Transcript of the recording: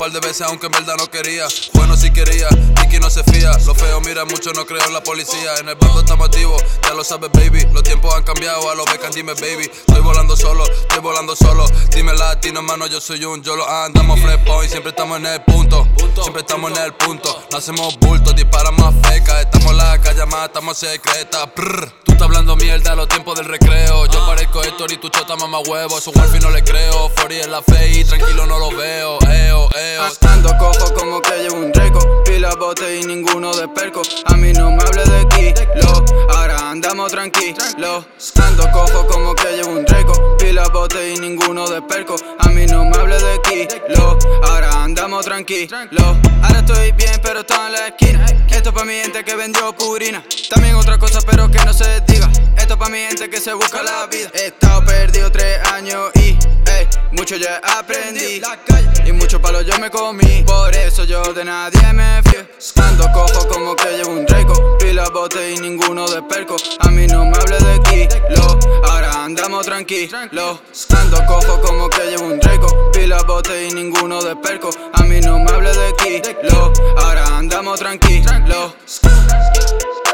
par de veces aunque en verdad no quería. Bueno si quería, Nicky no se fía. Lo feo mira mucho, no creo en la policía. En el bando estamos activos, ya lo sabes baby. Los tiempos han cambiado, a lo becan dime baby. Estoy volando solo, dime latino hermano, yo soy un YOLO. Andamos fresh point, siempre estamos en el punto. Siempre estamos en el punto, no hacemos bulto, disparamos a feca. Estamos en la calle, matamos secreta. Tú estás hablando mierda a los tiempos del recreo. Yo parezco Héctor y tu chota mamá huevo. Su wifi no le creo, 40 en la fe y tranquilo no lo veo. Ando cojo como que llevo un reco. Pila bote y ninguno de perco. A mí no me hable de kilo, ahora andamos tranquilos. Ando cojo como que llevo un reco. Pila bote y ninguno de perco. A mí no me hable de kilo, ahora andamos tranquilos. Ahora estoy bien pero estoy en la esquina. Esto pa' mi gente que vendió purina. También otra cosa pero que no se diga. Esto pa' mi gente que se busca la vida. He estado perdido 3 años y mucho ya aprendí. Y mucho palo yo me comí. Por eso yo de nadie me fío. Ando cojo como que llevo un reco. Pila bote y ninguno de perco. A mí no me hable de kilo, ahora andamos tranquilos. Ando cojo como que llevo un reco. Pila bote y ninguno de perco. A mí no me hable de kilo, ahora andamos tranquilos.